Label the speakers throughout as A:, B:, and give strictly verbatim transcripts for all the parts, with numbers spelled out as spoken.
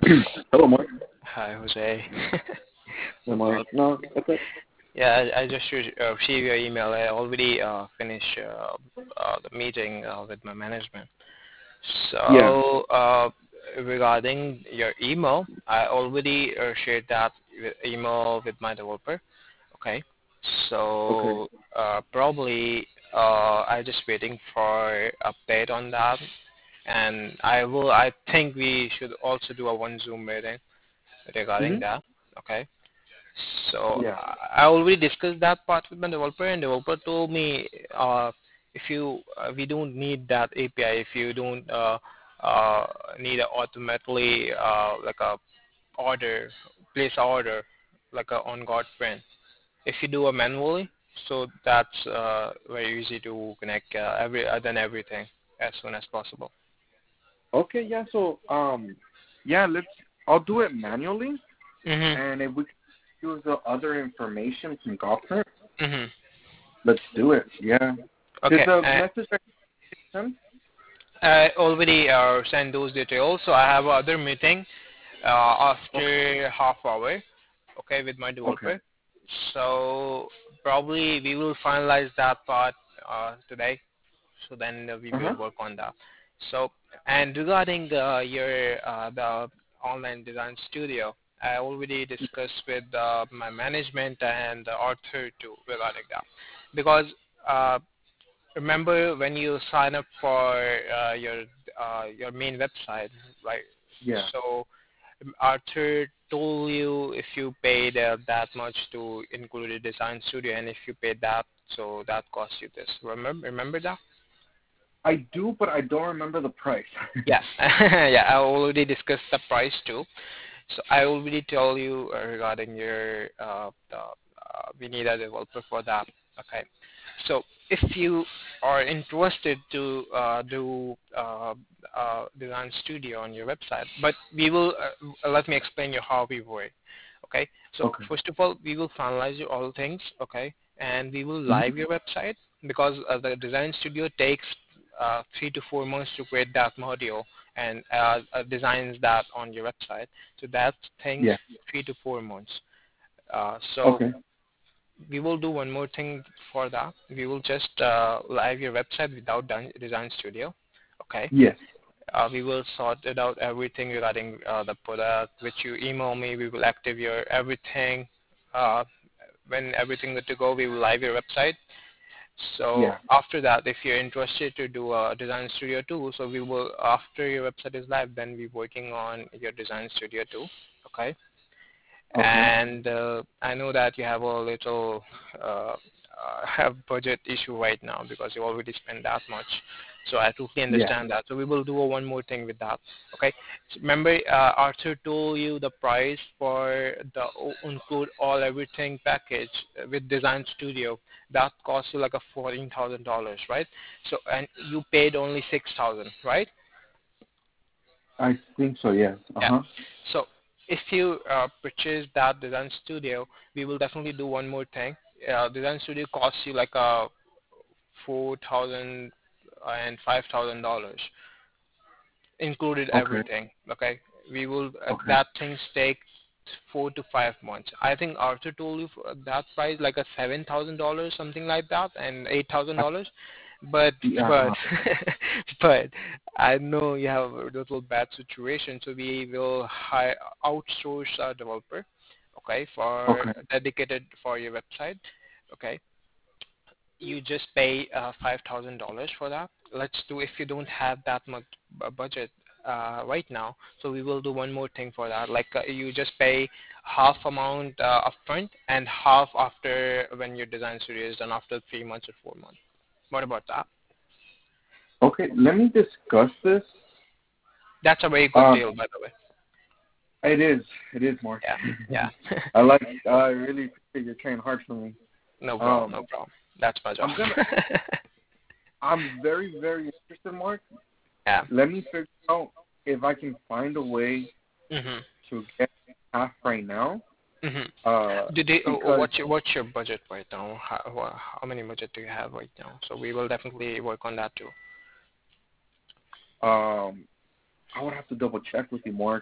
A: Hello, Mark.
B: Hi, Jose.
A: Hello,
B: No
A: Mark.
B: problem.
A: No, that's it.
B: Yeah, I, I just re- uh, received your email. I already uh, finished uh, uh, the meeting uh, with my management.
A: Yeah.
B: So, uh, regarding your email, I already uh, shared that with email with my developer. Okay.
A: Okay.
B: So, uh, probably uh, I'm just waiting for update on that, and I will. I think we should also do a one Zoom meeting regarding
A: Mhm.
B: that. Okay. So
A: Yeah.
B: I I already discussed that part with my developer, and developer told me uh, if you uh, we don't need that A P I if you don't uh, uh, need a automatically uh, like a order place a order like a on God print. If you do a manually, so that's uh, very easy to connect uh, every uh, done everything as soon as possible.
A: Okay. Yeah. So, um, yeah. Let's. I'll do it manually,
B: Mhm.
A: and if we can use the other information from Gopher,
B: Mhm.
A: let's do it. Yeah. Did
B: Okay.
A: the
B: Uh,
A: message I sent?
B: I already uh, sent those details, so I have other meeting uh,
A: Okay.
B: after half hour, okay, with my
A: Okay.
B: developer. So probably we will finalize that part uh, today. So then uh, we
A: Uh huh.
B: will work on that. So and regarding uh, your uh, the online design studio, I already discussed with uh, my management and Arthur too regarding that, because uh, remember when you sign up for uh, your uh, your main website, right?
A: Yeah.
B: So um, Arthur told you if you paid uh, that much to include a design studio, and if you paid that, so that costs you this. Remember, remember that?
A: I do, but I don't remember the price.
B: Yeah, yeah. I already discussed the price too. So I already tell you uh, regarding your uh, the, uh, we need a developer for that. Okay. So if you are interested to uh, do uh, uh, design studio on your website, but we will uh, let me explain you how we work. Okay. So
A: Okay.
B: first of all, we will finalize you all things. Okay, and we will
A: Mhm.
B: live your website because uh, the design studio takes uh, three to four months to create that module and uh, uh, designs that on your website. So that things
A: Yeah.
B: three to four months. Uh, so
A: Okay.
B: we will do one more thing for that. We will just uh, live your website without done- Design Studio. Okay.
A: Yes.
B: Uh, we will sort it out everything regarding uh, the product, which you email me. We will active your everything. Uh, when everything good to go, we will live your website. So
A: Yeah.
B: after that, if you're interested to do a design studio too, so we will after your website is live, then we working on your design studio too. Okay.
A: Okay.
B: And uh, I know that you have a little uh, uh, have budget issue right now because you already spent that much. So I totally
A: Yeah.
B: understand that. So we will do a one more thing with that. Okay. So remember, uh, Arthur told you the price for the o- include all everything package uh, with Design Studio. That costs you like a fourteen thousand dollars, right? So and you paid only six thousand, right?
A: I think so. Yes. Uh
B: Yeah.
A: huh.
B: So if you uh, purchase that Design Studio, we will definitely do one more thing. Uh, Design Studio costs you like a four thousand and five thousand dollars, included
A: Okay.
B: everything. Okay, we will uh,
A: Okay.
B: that things take four to five months. I think Arthur told you for that price like a seven thousand dollars, something like that, and eight thousand
A: I,
B: dollars. But
A: yeah.
B: but
A: Uh,
B: but I know you have a little bad situation, so we will hire outsource a developer, okay, for
A: okay.
B: dedicated for your website, okay. You just pay uh, five thousand dollars for that. Let's do if you don't have that much bu- budget uh, right now, so we will do one more thing for that. Like uh, you just pay half amount uh, upfront and half after when your design studio is done after three months or four months. What about that?
A: Okay. Let me discuss this.
B: That's a very good
A: Um,
B: deal, by the way.
A: it is. It is, Mark.
B: Yeah, yeah.
A: I like. I really appreciate you trying hard for me.
B: No problem,
A: Um,
B: no problem. That's my job.
A: I'm gonna. I'm very, very interested, Mark.
B: Yeah.
A: Let me figure out if I can find a way
B: Mhm.
A: to get half right now.
B: Mhm.
A: Uh,
B: Did they, uh,
A: because
B: what's your what's your budget right now? How, wha- how many budget do you have right now? So we will definitely work on that too.
A: um, I would have to double check with you, Mark.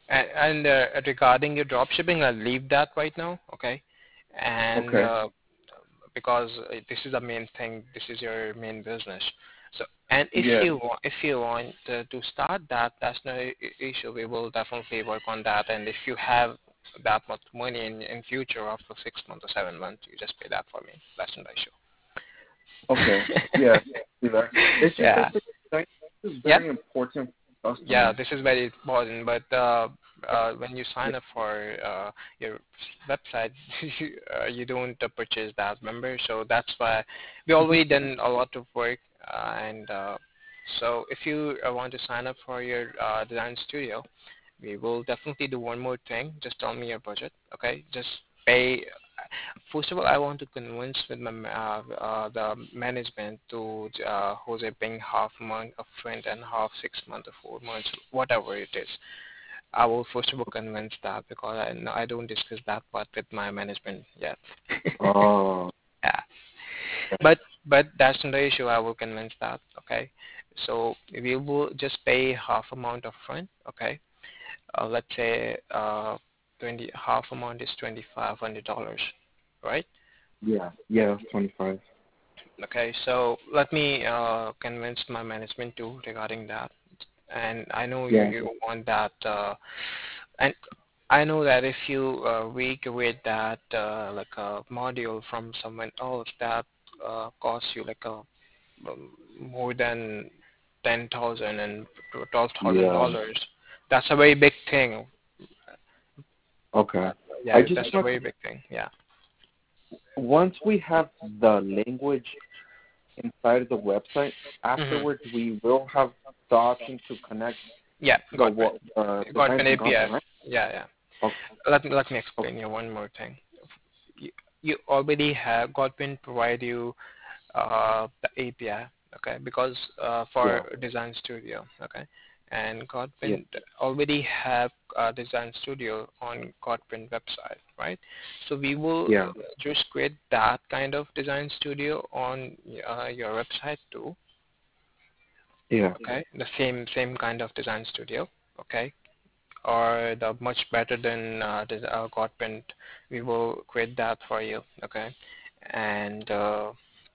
B: And, and uh, regarding your drop shipping, I'll leave that right now, okay? And
A: Okay.
B: uh, because uh, this is the main thing, this is your main business. So, and if
A: Yeah.
B: you want, if you want uh, to start that, that's no i- issue. We will definitely work on that. And if you have that much money in in future after six months or seven months, you just pay that for me. That's not
A: Okay.
B: the
A: Yeah. See that.
B: issue.
A: It's just
B: Yeah.
A: that the design is
B: Yeah.
A: very important for
B: Yeah,
A: customers.
B: this is very important. But uh, uh, when you sign up for uh, your website, you, uh, you don't uh, purchase that, remember? So that's why we
A: Mm-hmm.
B: already done a lot of work. Uh, and uh, so if you uh, want to sign up for your uh, design studio, we will definitely do one more thing. Just tell me your budget, okay? Just pay. First of all, I want to convince with my uh, uh, the management to uh, who's a paying half month upfront and half six months or four months, whatever it is. I will first of all convince that because I no, I don't discuss that part with my management yet.
A: Oh.
B: Yeah, but but that's not the issue. I will convince that. Okay, so we will just pay half amount upfront. Okay, uh, let's say uh, twenty half amount is twenty five hundred dollars, right?
A: Yeah. Yeah. That's twenty-five.
B: Okay, so let me uh, convince my management too regarding that. And I know you,
A: Yeah.
B: you want that, uh, and I know that if you uh, recreate that uh, like a module from someone else, that uh, costs you like a um, more than ten thousand and twelve thousand
A: Yeah.
B: dollars. That's a very big thing.
A: Okay.
B: Uh,
A: I
B: yeah,
A: just
B: that's a
A: want
B: very big thing. Yeah.
A: once we have the language inside of the website,
B: hmm
A: afterwards we will have the option to connect
B: Yeah,
A: the
B: got
A: wa- uh,
B: it. Got
A: design
B: an
A: from
B: A P I.
A: content, right?
B: Yeah, yeah.
A: Okay.
B: Let me let me
A: Okay.
B: explain you one more thing. You, you already have Godwin provide you uh, the A P I, okay? Because uh, for
A: Yeah.
B: Design Studio, okay, and
A: Yeah.
B: Godwin already have uh, Design Studio on Godwin website, right? So we will
A: Yeah.
B: just create that kind of Design Studio on uh, your website too,
A: Yeah.
B: okay? The same same kind of Design Studio, okay? Or the much better than uh, the uh, Godprint, we will create that for you, okay? And uh,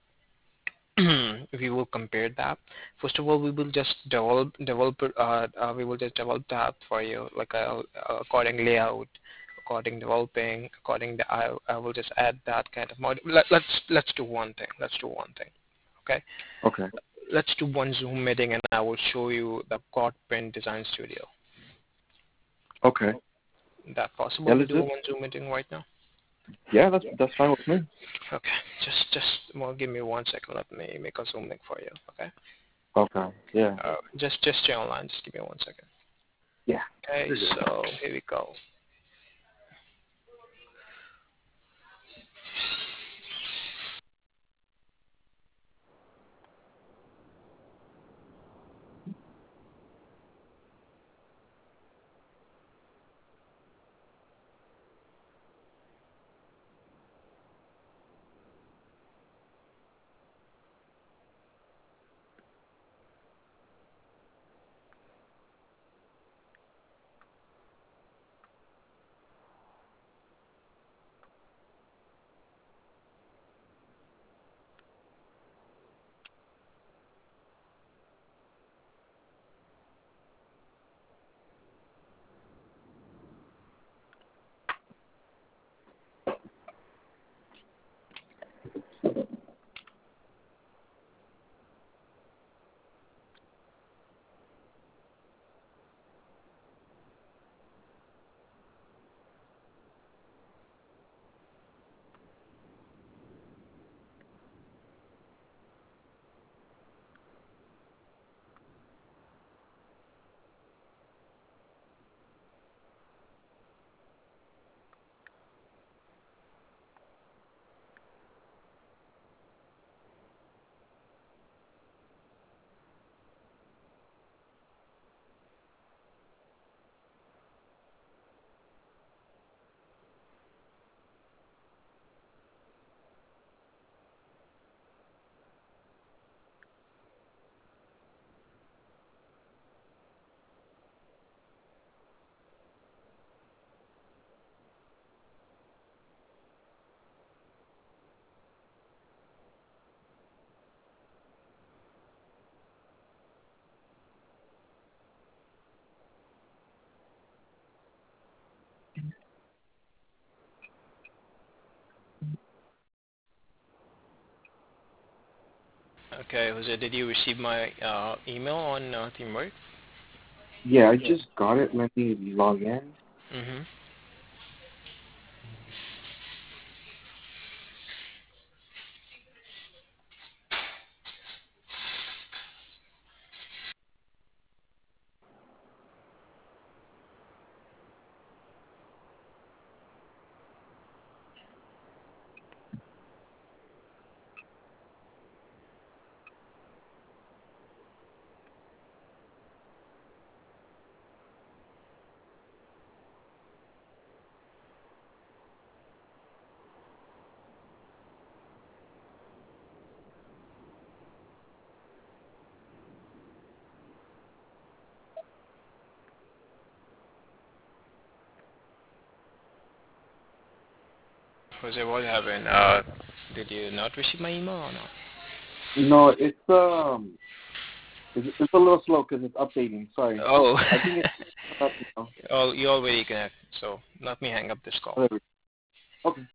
B: we will compare that. First of all, we will just develop develop uh, uh, we will just develop that for you, like uh, uh, according layout, according developing, according the I I will just add that kind of model. Let, let's let's do one thing. Let's do one thing. Okay.
A: Okay.
B: Let's do one Zoom meeting, and I will show you the Godprint Design Studio.
A: Okay.
B: That
A: Yeah,
B: possible to
A: let's
B: do
A: do it.
B: one Zoom meeting right now?
A: Yeah, that's that's fine with me.
B: Okay, just just well, give me one second. Let me make a Zoom link for you. Okay.
A: Okay. Yeah.
B: Uh, just just stay online. Just give me one second.
A: Yeah.
B: Okay,
A: You're good.
B: so here we go. Okay, Jose, did you receive my uh, email on uh, Teamwork?
A: Yeah, I just got it. Let me log in.
B: Mm-hmm. Jose, what happened? Uh, did you not receive my email or not?
A: No, it's um, it's, it's a little slow because it's updating. Sorry.
B: Oh,
A: I think it's up now.
B: oh, you already connected, so let me hang up this call.
A: Whatever. Okay.